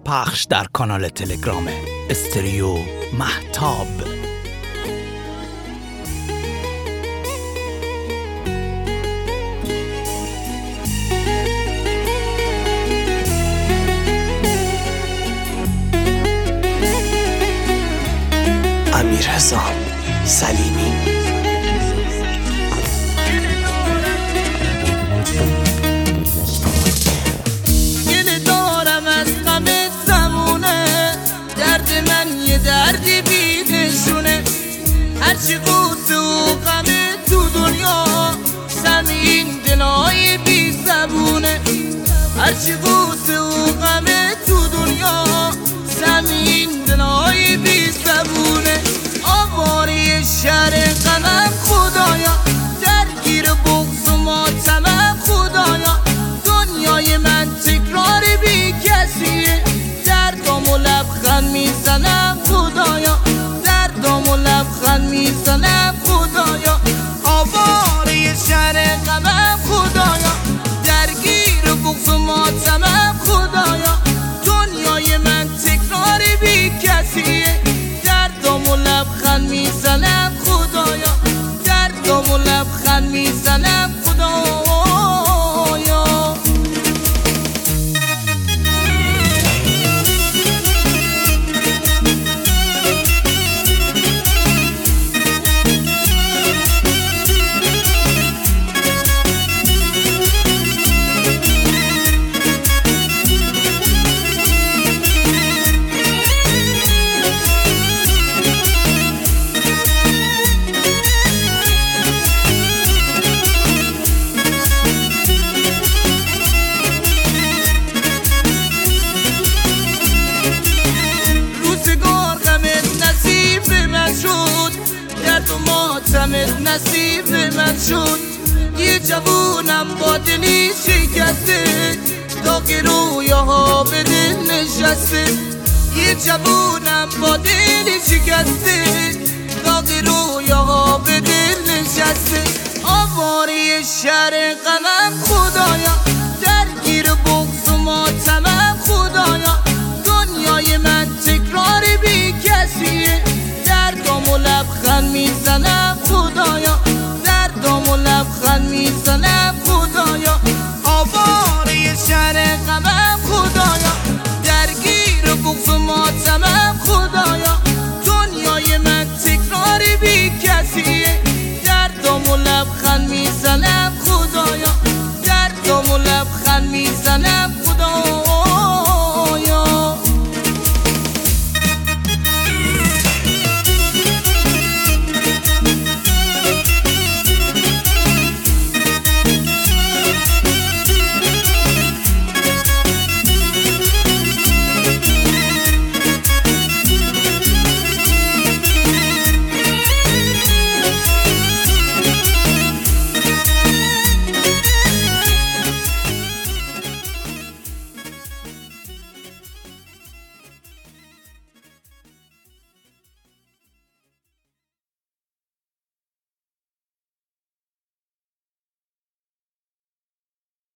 پخش در کانال تلگرام استریو مهتاب. امیررضا سلیمی. گله دارم از غم زمونه، درد من یه دردی بیدشونه. هرچی قصه و غم تو دنیا، سم این دلای بی زبونه. هرچی قصه و غم تو دنیا، سم این دلای بی زبونه. آواره شهر غمم خدایا، درگیر بغض و ماتمم خدایا. دنیای من تکرار بی کسیه، دردام و لبخند میزنم خدایا، دردام و لبخند میزنم خدایا. آواره شهر غمم خدایا، درگیر بغض و ماتمم خدایا. دنیای من تکرار بی کسیه، دردام و لبخند میزنم خدایا، دردام و لبخند میزنم خدایا. ماتمت نصیب من شد. یه جوونم با دلی شکسته، داغ رویاها به دل نشسته. یه جوونم با دلی شکسته، داغ رویاها به دل نشسته. آواره شهر غمم خدایا،